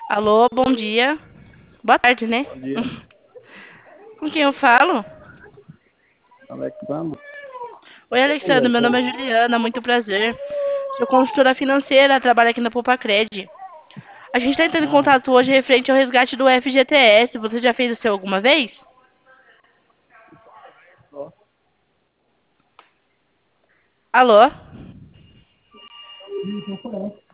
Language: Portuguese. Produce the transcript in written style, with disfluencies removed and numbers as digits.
Alô, bom dia. Boa tarde, né? Bom dia, Com quem eu falo? Alexandre. Oi, Quer Alexandre, meu conversar? nome é Juliana, muito prazer. Sou consultora financeira, trabalho aqui na Poupa-Cred. A gente está entrando em Ah, contato hoje referente ao resgate do FGTS. Você já fez o seu alguma vez? ó. Alô? Sim, tô falando.